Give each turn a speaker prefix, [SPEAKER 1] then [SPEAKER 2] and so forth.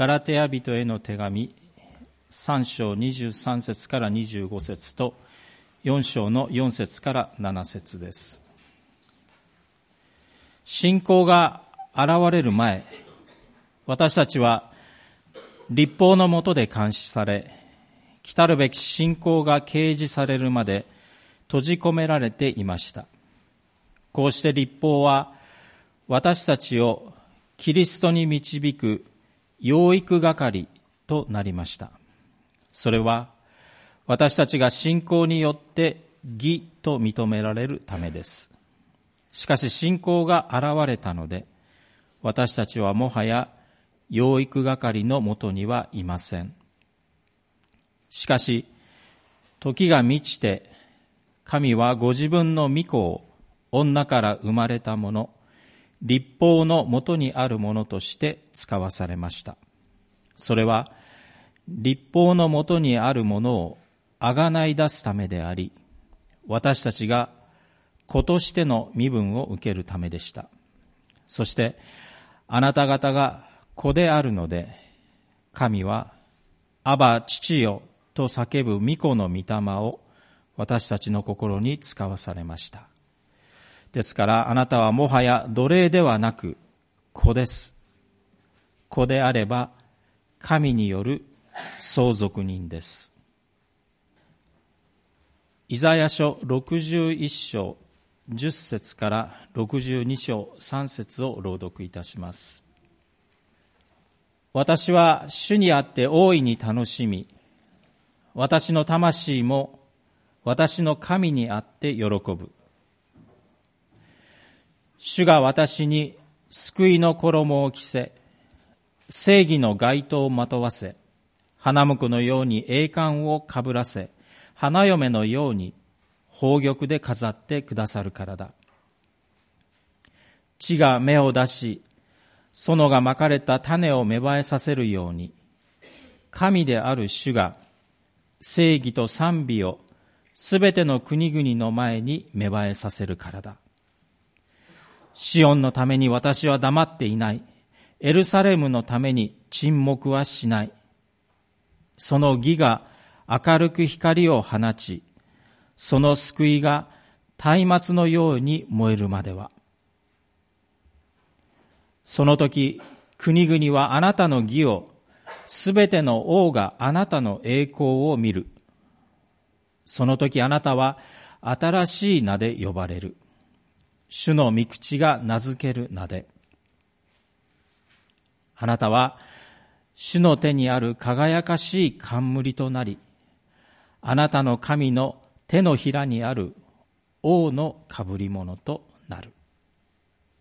[SPEAKER 1] ガラテヤ人への手紙3章23節から25節と4章の4節から7節です。信仰が現れる前、私たちは律法の下で監視され、来るべき信仰が掲示されるまで閉じ込められていました。こうして律法は私たちをキリストに導く養育係となりました。それは私たちが信仰によって義と認められるためです。しかし信仰が現れたので、私たちはもはや養育係のもとにはいません。しかし時が満ちて、神はご自分の御子を女から生まれたもの、律法のもとにあるものとして使わされました。それは律法のもとにあるものをあがない出すためであり、私たちが子としての身分を受けるためでした。そしてあなた方が子であるので、神はアバ父よと叫ぶ御子の御霊を私たちの心に使わされました。ですからあなたはもはや奴隷ではなく子です。子であれば神による相続人です。イザヤ書61章10節から62章3節を朗読いたします。私は主にあって大いに楽しみ、私の魂も私の神にあって喜ぶ。主が私に救いの衣を着せ、正義の街灯をまとわせ、花婿のように栄冠をかぶらせ、花嫁のように宝玉で飾ってくださるからだ。地が芽を出し、園がまかれた種を芽生えさせるように、神である主が正義と賛美をすべての国々の前に芽生えさせるからだ。シオンのために私は黙っていない。エルサレムのために沈黙はしない。その義が明るく光を放ち、その救いが松明のように燃えるまでは。その時、国々はあなたの義を、すべての王があなたの栄光を見る。その時あなたは新しい名で呼ばれる。主の御口が名付ける名で。あなたは主の手にある輝かしい冠となり、あなたの神の手のひらにある王の被り物となる。